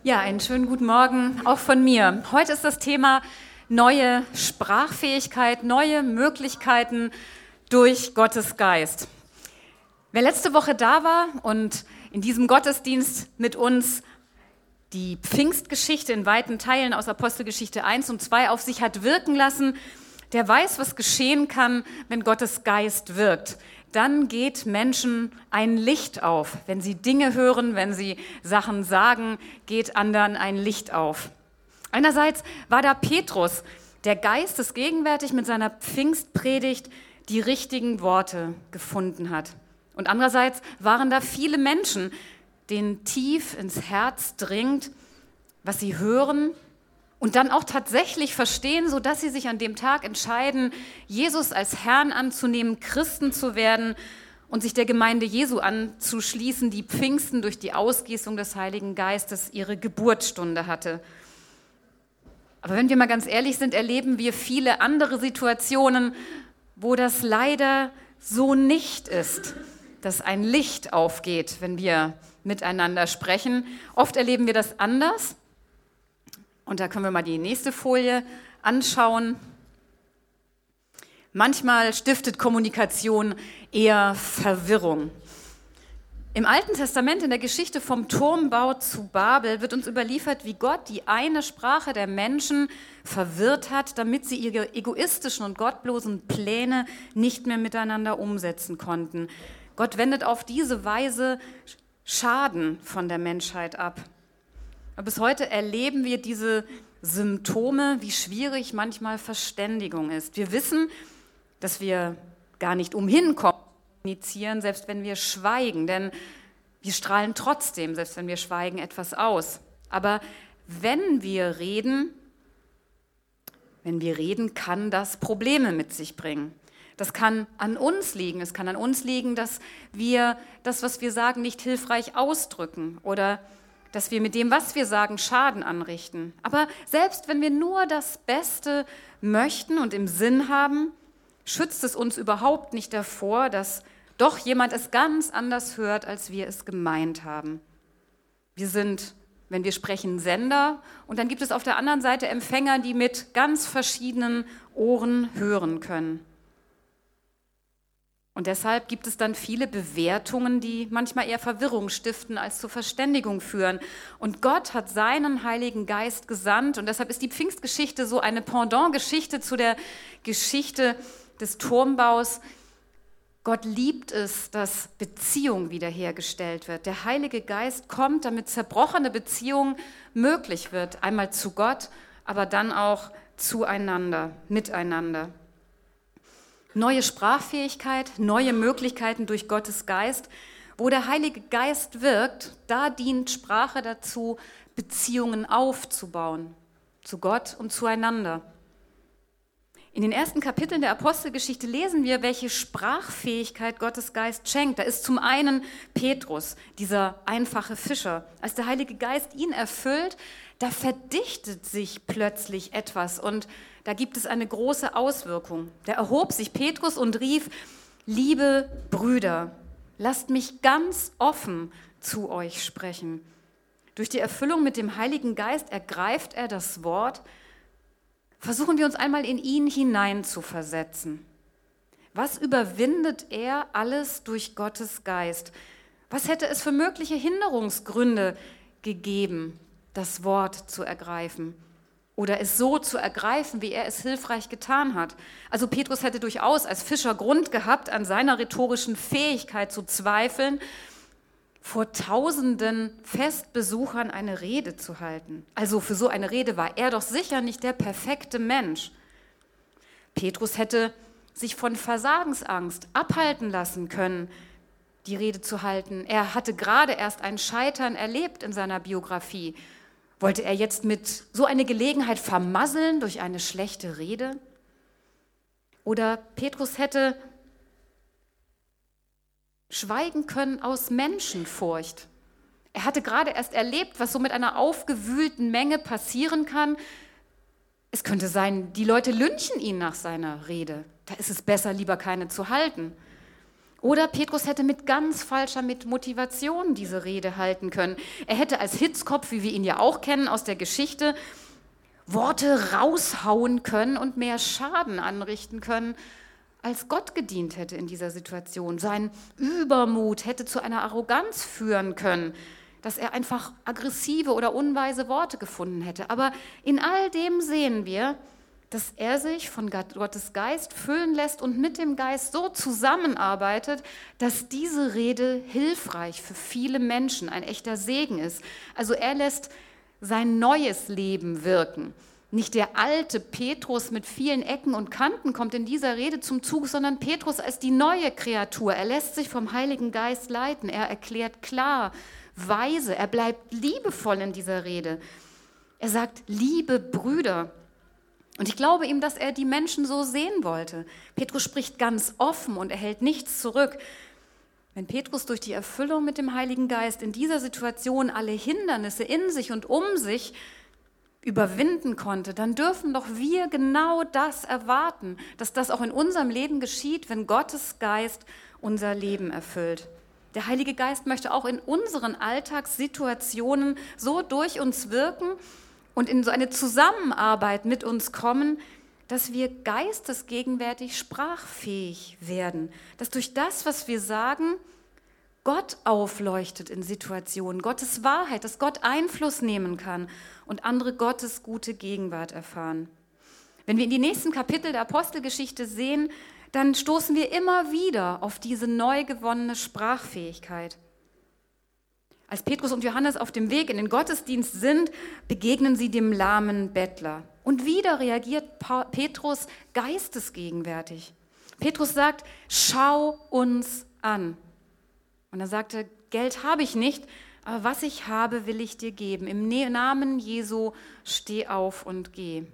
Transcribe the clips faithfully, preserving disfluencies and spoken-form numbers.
Ja, einen schönen guten Morgen auch von mir. Heute ist das Thema neue Sprachfähigkeit, neue Möglichkeiten durch Gottes Geist. Wer letzte Woche da war und in diesem Gottesdienst mit uns die Pfingstgeschichte in weiten Teilen aus Apostelgeschichte eins und zwei auf sich hat wirken lassen, der weiß, was geschehen kann, wenn Gottes Geist wirkt. Dann geht Menschen ein Licht auf. Wenn sie Dinge hören, wenn sie Sachen sagen, geht anderen ein Licht auf. Einerseits war da Petrus, der Geist ist gegenwärtig mit seiner Pfingstpredigt die richtigen Worte gefunden hat. Und andererseits waren da viele Menschen, denen tief ins Herz dringt, was sie hören und dann auch tatsächlich verstehen, sodass sie sich an dem Tag entscheiden, Jesus als Herrn anzunehmen, Christen zu werden und sich der Gemeinde Jesu anzuschließen, die Pfingsten durch die Ausgießung des Heiligen Geistes ihre Geburtsstunde hatte. Aber wenn wir mal ganz ehrlich sind, erleben wir viele andere Situationen, wo das leider so nicht ist, dass ein Licht aufgeht, wenn wir miteinander sprechen. Oft erleben wir das anders. Und da können wir mal die nächste Folie anschauen. Manchmal stiftet Kommunikation eher Verwirrung. Im Alten Testament, in der Geschichte vom Turmbau zu Babel, wird uns überliefert, wie Gott die eine Sprache der Menschen verwirrt hat, damit sie ihre egoistischen und gottlosen Pläne nicht mehr miteinander umsetzen konnten. Gott wendet auf diese Weise Schaden von der Menschheit ab. Aber bis heute erleben wir diese Symptome, wie schwierig manchmal Verständigung ist. Wir wissen, dass wir gar nicht umhin kommen, kommunizieren, selbst wenn wir schweigen, denn wir strahlen trotzdem, selbst wenn wir schweigen, etwas aus. Aber wenn wir reden, wenn wir reden, kann das Probleme mit sich bringen. Das kann an uns liegen. Es kann an uns liegen, dass wir das, was wir sagen, nicht hilfreich ausdrücken oder dass wir mit dem, was wir sagen, Schaden anrichten. Aber selbst wenn wir nur das Beste möchten und im Sinn haben, schützt es uns überhaupt nicht davor, dass doch jemand es ganz anders hört, als wir es gemeint haben. Wir sind, wenn wir sprechen, Sender und dann gibt es auf der anderen Seite Empfänger, die mit ganz verschiedenen Ohren hören können. Und deshalb gibt es dann viele Bewertungen, die manchmal eher Verwirrung stiften, als zur Verständigung führen. Und Gott hat seinen Heiligen Geist gesandt und deshalb ist die Pfingstgeschichte so eine Pendant-Geschichte zu der Geschichte des Turmbaus. Gott liebt es, dass Beziehung wiederhergestellt wird. Der Heilige Geist kommt, damit zerbrochene Beziehung möglich wird. Einmal zu Gott, aber dann auch zueinander, miteinander. Neue Sprachfähigkeit, neue Möglichkeiten durch Gottes Geist. Wo der Heilige Geist wirkt, da dient Sprache dazu, Beziehungen aufzubauen, zu Gott und zueinander. In den ersten Kapiteln der Apostelgeschichte lesen wir, welche Sprachfähigkeit Gottes Geist schenkt. Da ist zum einen Petrus, dieser einfache Fischer. Als der Heilige Geist ihn erfüllt, da verdichtet sich plötzlich etwas und da gibt es eine große Auswirkung. Da erhob sich Petrus und rief: Liebe Brüder, lasst mich ganz offen zu euch sprechen. Durch die Erfüllung mit dem Heiligen Geist ergreift er das Wort. Versuchen wir uns einmal in ihn hineinzuversetzen. Was überwindet er alles durch Gottes Geist? Was hätte es für mögliche Hinderungsgründe gegeben, das Wort zu ergreifen? Oder es so zu ergreifen, wie er es hilfreich getan hat. Also Petrus hätte durchaus als Fischer Grund gehabt, an seiner rhetorischen Fähigkeit zu zweifeln, vor tausenden Festbesuchern eine Rede zu halten. Also für so eine Rede war er doch sicher nicht der perfekte Mensch. Petrus hätte sich von Versagensangst abhalten lassen können, die Rede zu halten. Er hatte gerade erst ein Scheitern erlebt in seiner Biografie. Wollte er jetzt mit so eine Gelegenheit vermasseln durch eine schlechte Rede? Oder Petrus hätte schweigen können aus Menschenfurcht. Er hatte gerade erst erlebt, was so mit einer aufgewühlten Menge passieren kann. Es könnte sein, die Leute lynchen ihn nach seiner Rede. Da ist es besser, lieber keine zu halten. Oder Petrus hätte mit ganz falscher Motivation diese Rede halten können. Er hätte als Hitzkopf, wie wir ihn ja auch kennen aus der Geschichte, Worte raushauen können und mehr Schaden anrichten können, als Gott gedient hätte in dieser Situation. Sein Übermut hätte zu einer Arroganz führen können, dass er einfach aggressive oder unweise Worte gefunden hätte. Aber in all dem sehen wir, dass er sich von Gottes Geist füllen lässt und mit dem Geist so zusammenarbeitet, dass diese Rede hilfreich für viele Menschen, ein echter Segen ist. Also er lässt sein neues Leben wirken. Nicht der alte Petrus mit vielen Ecken und Kanten kommt in dieser Rede zum Zug, sondern Petrus als die neue Kreatur. Er lässt sich vom Heiligen Geist leiten. Er erklärt klar, weise. Er bleibt liebevoll in dieser Rede. Er sagt, liebe Brüder. Und ich glaube ihm, dass er die Menschen so sehen wollte. Petrus spricht ganz offen und er hält nichts zurück. Wenn Petrus durch die Erfüllung mit dem Heiligen Geist in dieser Situation alle Hindernisse in sich und um sich überwinden konnte, dann dürfen doch wir genau das erwarten, dass das auch in unserem Leben geschieht, wenn Gottes Geist unser Leben erfüllt. Der Heilige Geist möchte auch in unseren Alltagssituationen so durch uns wirken und in so eine Zusammenarbeit mit uns kommen, dass wir geistesgegenwärtig sprachfähig werden, dass durch das, was wir sagen, Gott aufleuchtet in Situationen, Gottes Wahrheit, dass Gott Einfluss nehmen kann und andere Gottes gute Gegenwart erfahren. Wenn wir in die nächsten Kapitel der Apostelgeschichte sehen, dann stoßen wir immer wieder auf diese neu gewonnene Sprachfähigkeit. Als Petrus und Johannes auf dem Weg in den Gottesdienst sind, begegnen sie dem lahmen Bettler. Und wieder reagiert Petrus geistesgegenwärtig. Petrus sagt, schau uns an. Und er sagte, Geld habe ich nicht, aber was ich habe, will ich dir geben. Im Namen Jesu steh auf und geh.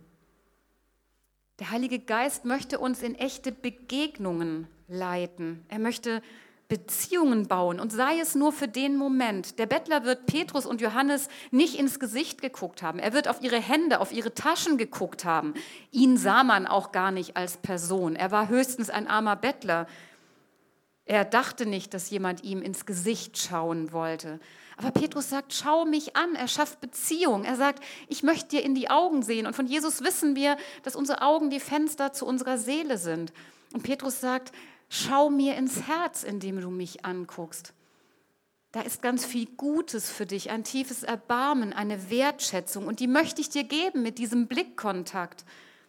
Der Heilige Geist möchte uns in echte Begegnungen leiten. Er möchte Beziehungen bauen und sei es nur für den Moment. Der Bettler wird Petrus und Johannes nicht ins Gesicht geguckt haben. Er wird auf ihre Hände, auf ihre Taschen geguckt haben. Ihn sah man auch gar nicht als Person. Er war höchstens ein armer Bettler. Er dachte nicht, dass jemand ihm ins Gesicht schauen wollte. Aber Petrus sagt, schau mich an. Er schafft Beziehung. Er sagt, ich möchte dir in die Augen sehen. Und von Jesus wissen wir, dass unsere Augen die Fenster zu unserer Seele sind. Und Petrus sagt, schau mir ins Herz, indem du mich anguckst. Da ist ganz viel Gutes für dich, ein tiefes Erbarmen, eine Wertschätzung. Und die möchte ich dir geben mit diesem Blickkontakt.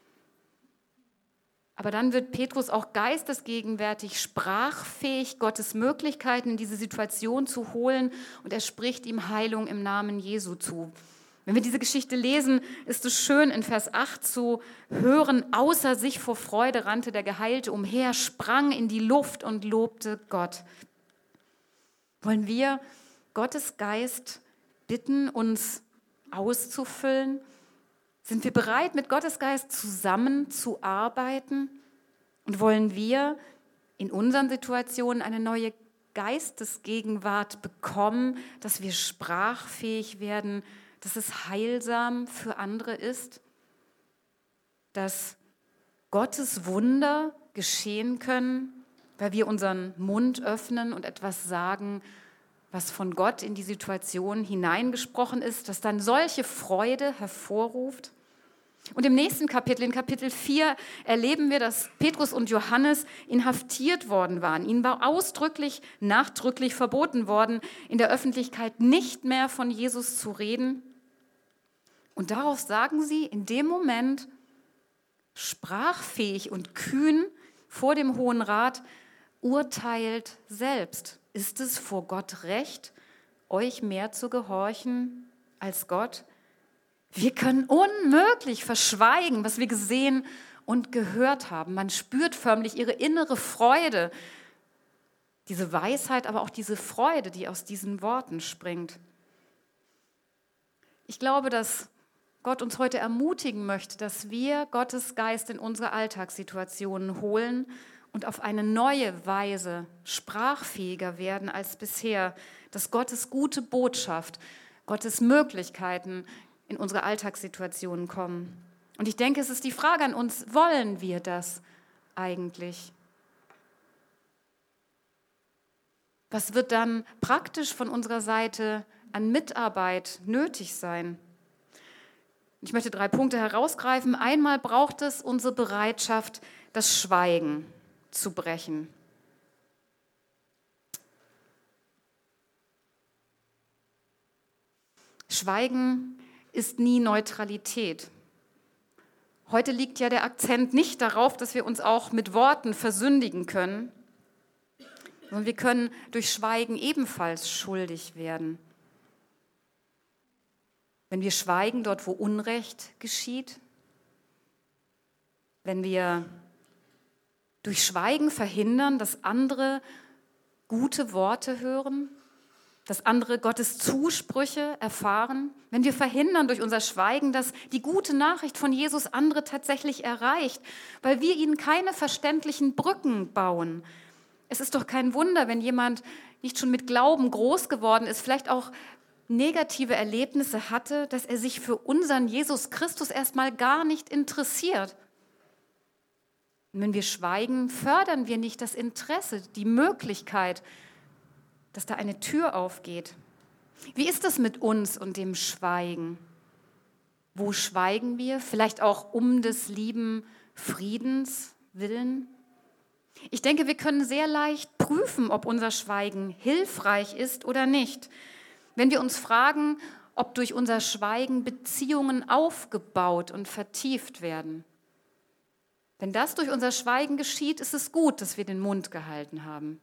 Aber dann wird Petrus auch geistesgegenwärtig sprachfähig, Gottes Möglichkeiten in diese Situation zu holen. Und er spricht ihm Heilung im Namen Jesu zu. Wenn wir diese Geschichte lesen, ist es schön, in Vers acht zu hören, außer sich vor Freude rannte der Geheilte umher, sprang in die Luft und lobte Gott. Wollen wir Gottes Geist bitten, uns auszufüllen? Sind wir bereit, mit Gottes Geist zusammenzuarbeiten? Und wollen wir in unseren Situationen eine neue Geistesgegenwart bekommen, dass wir sprachfähig werden, dass es heilsam für andere ist, dass Gottes Wunder geschehen können, weil wir unseren Mund öffnen und etwas sagen, was von Gott in die Situation hineingesprochen ist, dass dann solche Freude hervorruft. Und im nächsten Kapitel, in Kapitel vier, erleben wir, dass Petrus und Johannes inhaftiert worden waren. Ihnen war ausdrücklich, nachdrücklich verboten worden, in der Öffentlichkeit nicht mehr von Jesus zu reden. Und darauf sagen sie in dem Moment, sprachfähig und kühn vor dem Hohen Rat, urteilt selbst. Ist es vor Gott recht, euch mehr zu gehorchen als Gott? Wir können unmöglich verschweigen, was wir gesehen und gehört haben. Man spürt förmlich ihre innere Freude, diese Weisheit, aber auch diese Freude, die aus diesen Worten springt. Ich glaube, dass Gott uns heute ermutigen möchte, dass wir Gottes Geist in unsere Alltagssituationen holen und auf eine neue Weise sprachfähiger werden als bisher, dass Gottes gute Botschaft, Gottes Möglichkeiten in unsere Alltagssituationen kommen. Und ich denke, es ist die Frage an uns, wollen wir das eigentlich? Was wird dann praktisch von unserer Seite an Mitarbeit nötig sein? Ich möchte drei Punkte herausgreifen. Einmal braucht es unsere Bereitschaft, das Schweigen zu brechen. Schweigen ist nie Neutralität. Heute liegt ja der Akzent nicht darauf, dass wir uns auch mit Worten versündigen können, sondern wir können durch Schweigen ebenfalls schuldig werden. Wenn wir schweigen dort, wo Unrecht geschieht, wenn wir durch Schweigen verhindern, dass andere gute Worte hören, dass andere Gottes Zusprüche erfahren, wenn wir verhindern durch unser Schweigen, dass die gute Nachricht von Jesus andere tatsächlich erreicht, weil wir ihnen keine verständlichen Brücken bauen. Es ist doch kein Wunder, wenn jemand nicht schon mit Glauben groß geworden ist, vielleicht auch negative Erlebnisse hatte, dass er sich für unseren Jesus Christus erstmal gar nicht interessiert. Und wenn wir schweigen, fördern wir nicht das Interesse, die Möglichkeit, dass da eine Tür aufgeht. Wie ist es mit uns und dem Schweigen? Wo schweigen wir? Vielleicht auch um des lieben Friedens willen? Ich denke, wir können sehr leicht prüfen, ob unser Schweigen hilfreich ist oder nicht. Wenn wir uns fragen, ob durch unser Schweigen Beziehungen aufgebaut und vertieft werden. Wenn das durch unser Schweigen geschieht, ist es gut, dass wir den Mund gehalten haben.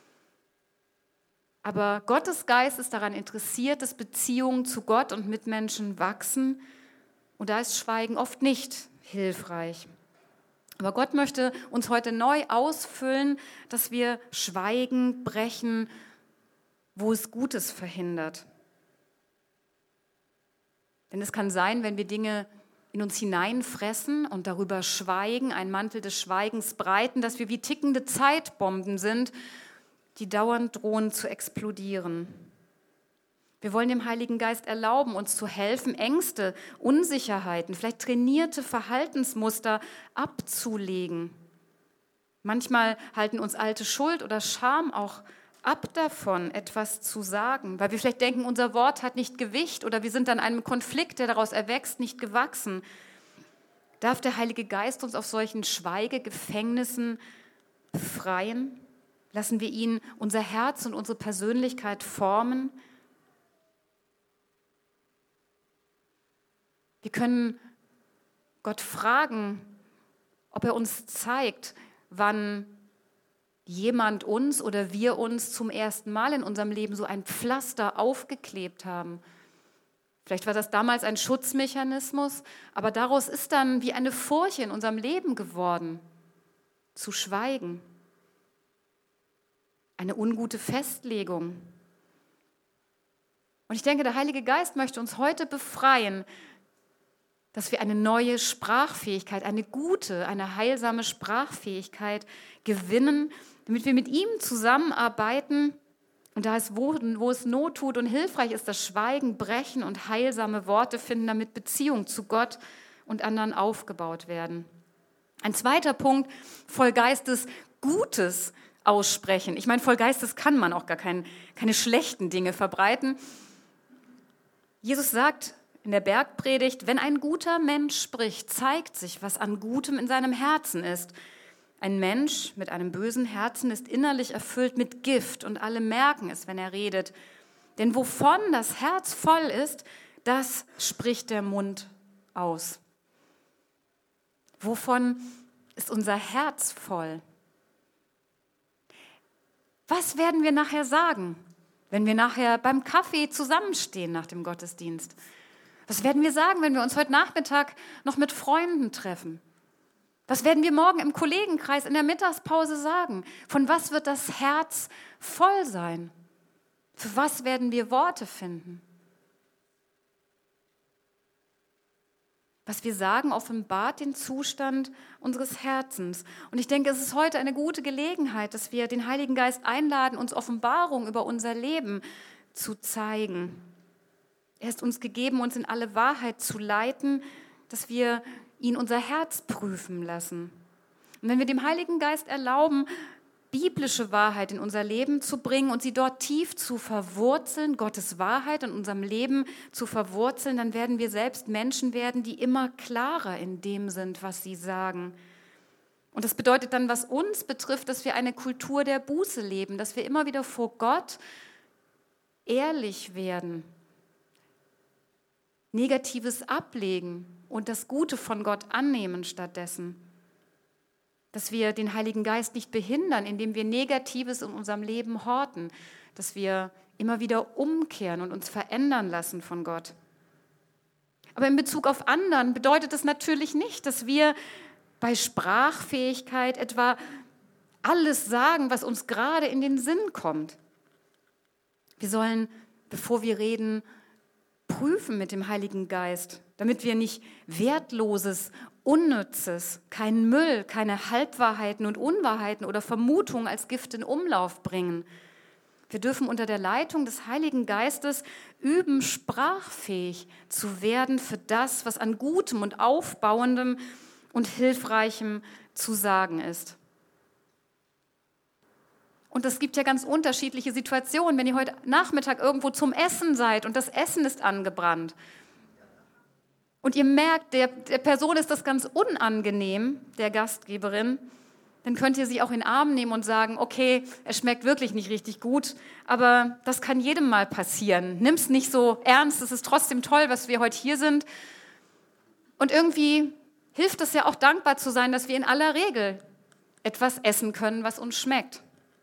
Aber Gottes Geist ist daran interessiert, dass Beziehungen zu Gott und Mitmenschen wachsen. Und da ist Schweigen oft nicht hilfreich. Aber Gott möchte uns heute neu ausfüllen, dass wir Schweigen brechen, wo es Gutes verhindert. Denn es kann sein, wenn wir Dinge in uns hineinfressen und darüber schweigen, einen Mantel des Schweigens breiten, dass wir wie tickende Zeitbomben sind, die dauernd drohen zu explodieren. Wir wollen dem Heiligen Geist erlauben, uns zu helfen, Ängste, Unsicherheiten, vielleicht trainierte Verhaltensmuster abzulegen. Manchmal halten uns alte Schuld oder Scham auch ab davon, etwas zu sagen, weil wir vielleicht denken, unser Wort hat nicht Gewicht oder wir sind an einem Konflikt, der daraus erwächst, nicht gewachsen. Darf der Heilige Geist uns auf solchen Schweigegefängnissen befreien? Lassen wir ihn unser Herz und unsere Persönlichkeit formen? Wir können Gott fragen, ob er uns zeigt, wann jemand uns oder wir uns zum ersten Mal in unserem Leben so ein Pflaster aufgeklebt haben. Vielleicht war das damals ein Schutzmechanismus, aber daraus ist dann wie eine Furche in unserem Leben geworden, zu schweigen. Eine ungute Festlegung. Und ich denke, der Heilige Geist möchte uns heute befreien, dass wir eine neue Sprachfähigkeit, eine gute, eine heilsame Sprachfähigkeit gewinnen, damit wir mit ihm zusammenarbeiten und da es, wo, wo es Not tut und hilfreich ist, das Schweigen brechen und heilsame Worte finden, damit Beziehungen zu Gott und anderen aufgebaut werden. Ein zweiter Punkt, voll Geistes Gutes aussprechen. Ich meine, voll Geistes kann man auch gar kein, keine schlechten Dinge verbreiten. Jesus sagt in der Bergpredigt, wenn ein guter Mensch spricht, zeigt sich, was an Gutem in seinem Herzen ist. Ein Mensch mit einem bösen Herzen ist innerlich erfüllt mit Gift und alle merken es, wenn er redet. Denn wovon das Herz voll ist, das spricht der Mund aus. Wovon ist unser Herz voll? Was werden wir nachher sagen, wenn wir nachher beim Kaffee zusammenstehen nach dem Gottesdienst? Was werden wir sagen, wenn wir uns heute Nachmittag noch mit Freunden treffen? Was werden wir morgen im Kollegenkreis in der Mittagspause sagen? Von was wird das Herz voll sein? Für was werden wir Worte finden? Was wir sagen, offenbart den Zustand unseres Herzens. Und ich denke, es ist heute eine gute Gelegenheit, dass wir den Heiligen Geist einladen, uns Offenbarung über unser Leben zu zeigen. Er ist uns gegeben, uns in alle Wahrheit zu leiten, dass wir ihn unser Herz prüfen lassen. Und wenn wir dem Heiligen Geist erlauben, biblische Wahrheit in unser Leben zu bringen und sie dort tief zu verwurzeln, Gottes Wahrheit in unserem Leben zu verwurzeln, dann werden wir selbst Menschen werden, die immer klarer in dem sind, was sie sagen. Und das bedeutet dann, was uns betrifft, dass wir eine Kultur der Buße leben, dass wir immer wieder vor Gott ehrlich werden, Negatives ablegen und das Gute von Gott annehmen stattdessen. Dass wir den Heiligen Geist nicht behindern, indem wir Negatives in unserem Leben horten, dass wir immer wieder umkehren und uns verändern lassen von Gott. Aber in Bezug auf anderen bedeutet das natürlich nicht, dass wir bei Sprachfähigkeit etwa alles sagen, was uns gerade in den Sinn kommt. Wir sollen, bevor wir reden, prüfen mit dem Heiligen Geist, damit wir nicht Wertloses, Unnützes, keinen Müll, keine Halbwahrheiten und Unwahrheiten oder Vermutungen als Gift in Umlauf bringen. Wir dürfen unter der Leitung des Heiligen Geistes üben, sprachfähig zu werden für das, was an Gutem und Aufbauendem und Hilfreichem zu sagen ist. Und es gibt ja ganz unterschiedliche Situationen, wenn ihr heute Nachmittag irgendwo zum Essen seid und das Essen ist angebrannt und ihr merkt, der, der Person ist das ganz unangenehm, der Gastgeberin, dann könnt ihr sie auch in den Arm nehmen und sagen, okay, es schmeckt wirklich nicht richtig gut, aber das kann jedem mal passieren. Nimm es nicht so ernst, es ist trotzdem toll, dass wir heute hier sind. Und irgendwie hilft es ja auch dankbar zu sein, dass wir in aller Regel etwas essen können, was uns schmeckt.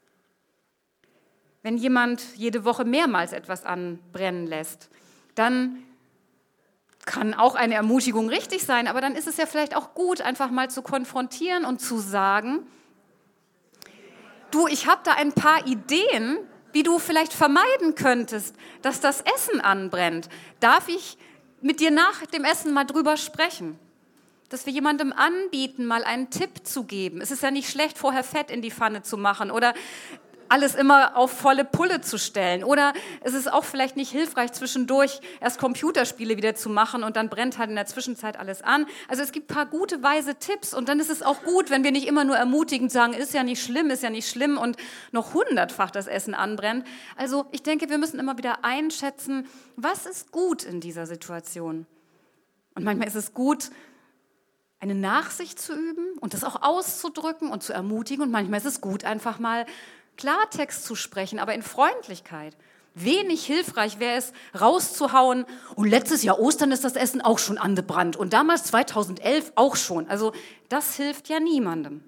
Wenn jemand jede Woche mehrmals etwas anbrennen lässt, dann kann auch eine Ermutigung richtig sein, aber dann ist es ja vielleicht auch gut, einfach mal zu konfrontieren und zu sagen, du, ich habe da ein paar Ideen, wie du vielleicht vermeiden könntest, dass das Essen anbrennt. Darf ich mit dir nach dem Essen mal drüber sprechen? Dass wir jemandem anbieten, mal einen Tipp zu geben. Es ist ja nicht schlecht, vorher Fett in die Pfanne zu machen oder alles immer auf volle Pulle zu stellen. Oder es ist auch vielleicht nicht hilfreich, zwischendurch erst Computerspiele wieder zu machen und dann brennt halt in der Zwischenzeit alles an. Also es gibt ein paar gute, weise Tipps und dann ist es auch gut, wenn wir nicht immer nur ermutigend sagen, ist ja nicht schlimm, ist ja nicht schlimm und noch hundertfach das Essen anbrennt. Also ich denke, wir müssen immer wieder einschätzen, was ist gut in dieser Situation. Und manchmal ist es gut, eine Nachsicht zu üben und das auch auszudrücken und zu ermutigen. Und manchmal ist es gut, einfach mal Klartext zu sprechen, aber in Freundlichkeit. Wenig hilfreich wäre es, rauszuhauen. Und letztes Jahr Ostern ist das Essen auch schon angebrannt und damals zweitausendelf auch schon. Also das hilft ja niemandem.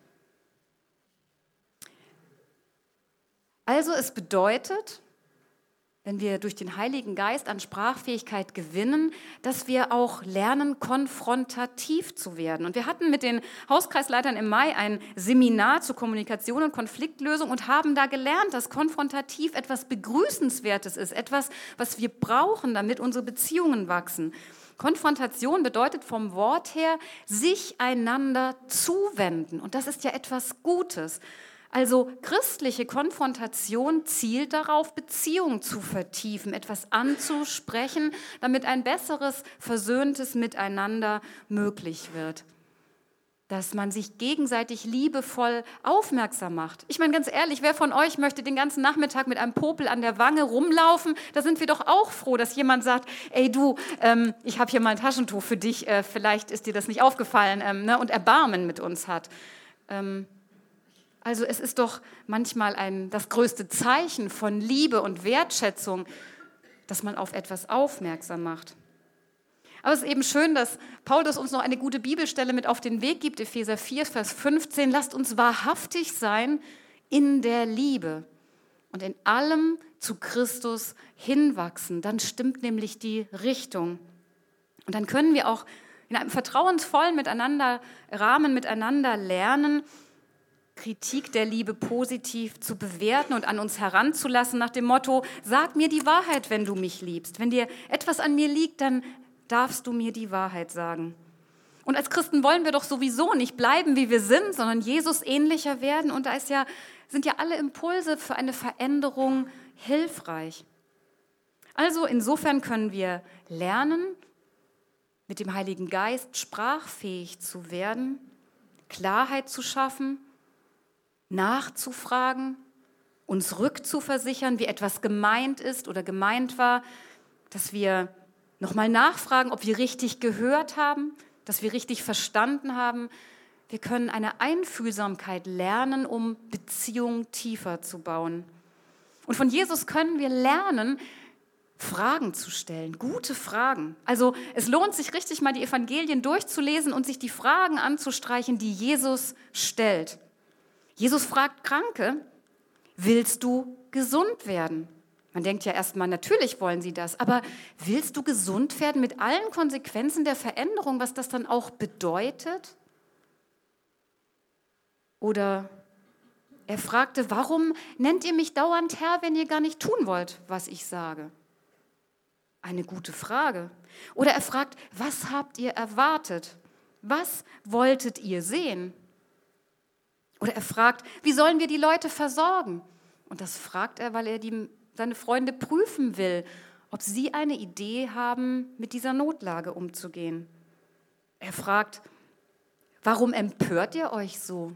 Also es bedeutet, wenn wir durch den Heiligen Geist an Sprachfähigkeit gewinnen, dass wir auch lernen, konfrontativ zu werden. Und wir hatten mit den Hauskreisleitern im Mai ein Seminar zur Kommunikation und Konfliktlösung und haben da gelernt, dass konfrontativ etwas Begrüßenswertes ist, etwas, was wir brauchen, damit unsere Beziehungen wachsen. Konfrontation bedeutet vom Wort her, sich einander zuwenden. Und das ist ja etwas Gutes. Also christliche Konfrontation zielt darauf, Beziehungen zu vertiefen, etwas anzusprechen, damit ein besseres, versöhntes Miteinander möglich wird. Dass man sich gegenseitig liebevoll aufmerksam macht. Ich meine ganz ehrlich, wer von euch möchte den ganzen Nachmittag mit einem Popel an der Wange rumlaufen? Da sind wir doch auch froh, dass jemand sagt, ey du, ähm, ich habe hier mal ein Taschentuch für dich, äh, vielleicht ist dir das nicht aufgefallen, ähm, ne, und Erbarmen mit uns hat. Ähm, Also es ist doch manchmal ein, das größte Zeichen von Liebe und Wertschätzung, dass man auf etwas aufmerksam macht. Aber es ist eben schön, dass Paulus uns noch eine gute Bibelstelle mit auf den Weg gibt, Epheser vier, Vers fünfzehn. Lasst uns wahrhaftig sein in der Liebe und in allem zu Christus hinwachsen. Dann stimmt nämlich die Richtung. Und dann können wir auch in einem vertrauensvollen Miteinander, Rahmen miteinander lernen, Kritik der Liebe positiv zu bewerten und an uns heranzulassen nach dem Motto, sag mir die Wahrheit, wenn du mich liebst. Wenn dir etwas an mir liegt, dann darfst du mir die Wahrheit sagen. Und als Christen wollen wir doch sowieso nicht bleiben, wie wir sind, sondern Jesus ähnlicher werden. Und da ist ja, sind ja alle Impulse für eine Veränderung hilfreich. Also insofern können wir lernen, mit dem Heiligen Geist sprachfähig zu werden, Klarheit zu schaffen, nachzufragen, uns rückzuversichern, wie etwas gemeint ist oder gemeint war, dass wir nochmal nachfragen, ob wir richtig gehört haben, dass wir richtig verstanden haben. Wir können eine Einfühlsamkeit lernen, um Beziehungen tiefer zu bauen. Und von Jesus können wir lernen, Fragen zu stellen, gute Fragen. Also es lohnt sich richtig mal die Evangelien durchzulesen und sich die Fragen anzustreichen, die Jesus stellt. Jesus fragt Kranke: Willst du gesund werden? Man denkt ja erstmal, natürlich wollen sie das, aber willst du gesund werden mit allen Konsequenzen der Veränderung, was das dann auch bedeutet? Oder er fragte: Warum nennt ihr mich dauernd Herr, wenn ihr gar nicht tun wollt, was ich sage? Eine gute Frage. Oder er fragt: Was habt ihr erwartet? Was wolltet ihr sehen? Oder er fragt: Wie sollen wir die Leute versorgen? Und das fragt er, weil er die, seine Freunde prüfen will, ob sie eine Idee haben, mit dieser Notlage umzugehen. Er fragt: Warum empört ihr euch so?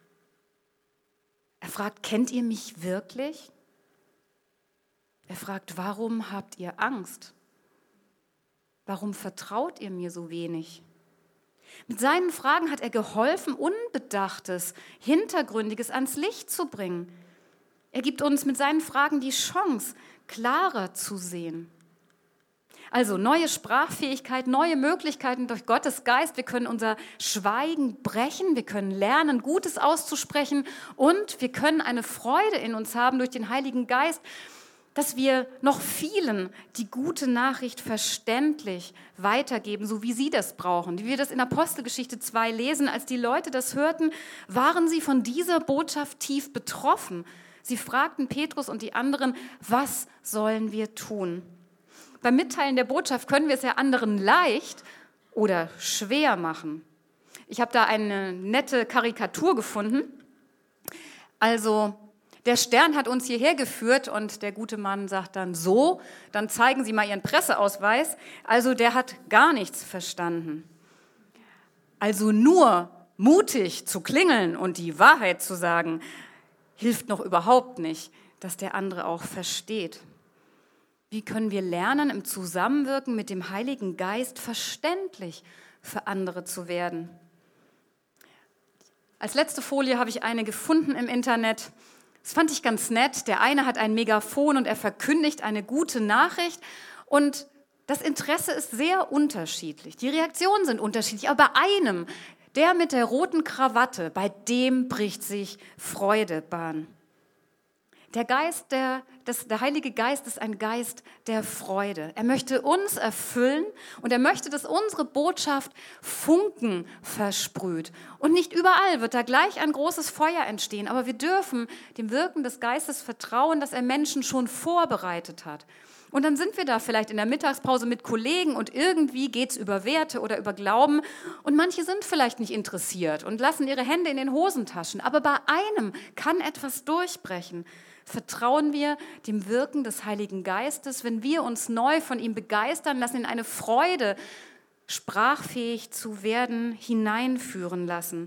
Er fragt: Kennt ihr mich wirklich? Er fragt: Warum habt ihr Angst? Warum vertraut ihr mir so wenig? Mit seinen Fragen hat er geholfen, Unbedachtes, Hintergründiges ans Licht zu bringen. Er gibt uns mit seinen Fragen die Chance, klarer zu sehen. Also neue Sprachfähigkeit, neue Möglichkeiten durch Gottes Geist. Wir können unser Schweigen brechen, wir können lernen, Gutes auszusprechen und wir können eine Freude in uns haben durch den Heiligen Geist, dass wir noch vielen die gute Nachricht verständlich weitergeben, so wie sie das brauchen. Wie wir das in Apostelgeschichte zwei lesen, als die Leute das hörten, waren sie von dieser Botschaft tief betroffen. Sie fragten Petrus und die anderen: Was sollen wir tun? Beim Mitteilen der Botschaft können wir es ja anderen leicht oder schwer machen. Ich habe da eine nette Karikatur gefunden. Also der Stern hat uns hierher geführt und der gute Mann sagt dann: So, dann zeigen Sie mal Ihren Presseausweis. Also der hat gar nichts verstanden. Also nur mutig zu klingeln und die Wahrheit zu sagen, hilft noch überhaupt nicht, dass der andere auch versteht. Wie können wir lernen, im Zusammenwirken mit dem Heiligen Geist verständlich für andere zu werden? Als letzte Folie habe ich eine gefunden im Internet. Das fand ich ganz nett. Der eine hat ein Megafon und er verkündigt eine gute Nachricht. Und das Interesse ist sehr unterschiedlich. Die Reaktionen sind unterschiedlich. Aber bei einem, der mit der roten Krawatte, bei dem bricht sich Freude Bahn. Der Geist, der, das, der Heilige Geist ist ein Geist der Freude. Er möchte uns erfüllen und er möchte, dass unsere Botschaft Funken versprüht. Und nicht überall wird da gleich ein großes Feuer entstehen, aber wir dürfen dem Wirken des Geistes vertrauen, dass er Menschen schon vorbereitet hat. Und dann sind wir da vielleicht in der Mittagspause mit Kollegen und irgendwie geht es über Werte oder über Glauben und manche sind vielleicht nicht interessiert und lassen ihre Hände in den Hosentaschen. Aber bei einem kann etwas durchbrechen. Vertrauen wir dem Wirken des Heiligen Geistes, wenn wir uns neu von ihm begeistern lassen, in eine Freude, sprachfähig zu werden, hineinführen lassen.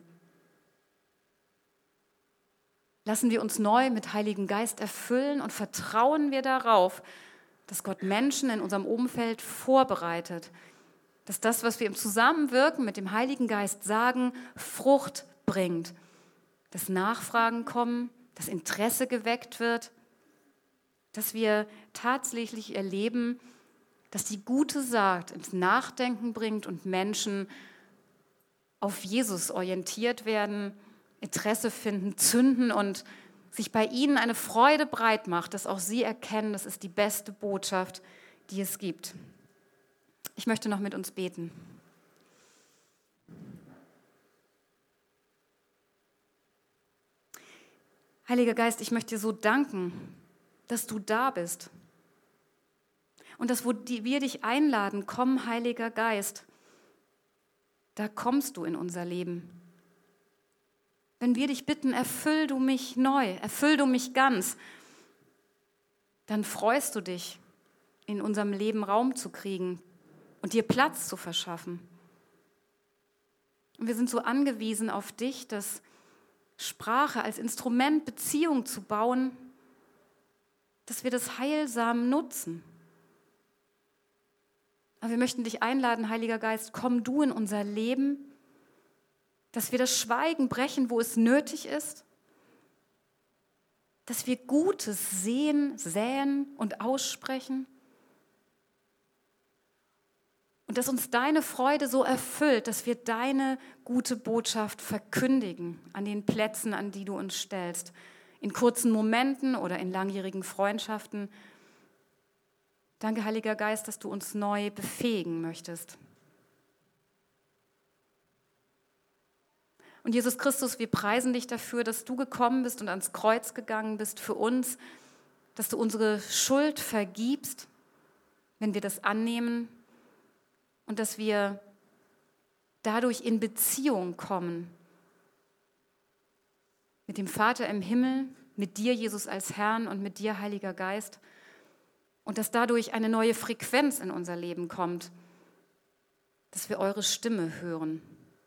Lassen wir uns neu mit Heiligen Geist erfüllen und vertrauen wir darauf, dass Gott Menschen in unserem Umfeld vorbereitet, dass das, was wir im Zusammenwirken mit dem Heiligen Geist sagen, Frucht bringt, dass Nachfragen kommen, dass Interesse geweckt wird, dass wir tatsächlich erleben, dass die gute Saat ins Nachdenken bringt und Menschen auf Jesus orientiert werden, Interesse finden, zünden und sich bei ihnen eine Freude breit macht, dass auch sie erkennen, das ist die beste Botschaft, die es gibt. Ich möchte noch mit uns beten. Heiliger Geist, ich möchte dir so danken, dass du da bist. Und dass wo wir dich einladen, komm, Heiliger Geist, da kommst du in unser Leben. Wenn wir dich bitten, erfüll du mich neu, erfüll du mich ganz, dann freust du dich, in unserem Leben Raum zu kriegen und dir Platz zu verschaffen. Und wir sind so angewiesen auf dich, dass Sprache als Instrument, Beziehung zu bauen, dass wir das heilsam nutzen. Aber wir möchten dich einladen, Heiliger Geist, komm du in unser Leben, dass wir das Schweigen brechen, wo es nötig ist, dass wir Gutes sehen, säen und aussprechen und dass uns deine Freude so erfüllt, dass wir deine gute Botschaft verkündigen an den Plätzen, an die du uns stellst, in kurzen Momenten oder in langjährigen Freundschaften. Danke, Heiliger Geist, dass du uns neu befähigen möchtest. Und Jesus Christus, wir preisen dich dafür, dass du gekommen bist und ans Kreuz gegangen bist für uns, dass du unsere Schuld vergibst, wenn wir das annehmen und dass wir dadurch in Beziehung kommen mit dem Vater im Himmel, mit dir, Jesus, als Herrn und mit dir, Heiliger Geist, und dass dadurch eine neue Frequenz in unser Leben kommt, dass wir eure Stimme hören.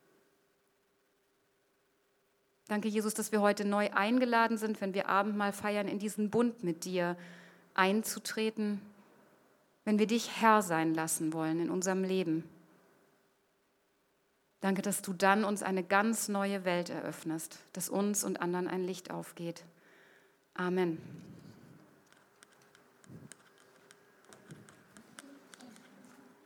Danke, Jesus, dass wir heute neu eingeladen sind, wenn wir Abendmahl feiern, in diesen Bund mit dir einzutreten, wenn wir dich Herr sein lassen wollen in unserem Leben. Danke, dass du dann uns eine ganz neue Welt eröffnest, dass uns und anderen ein Licht aufgeht. Amen.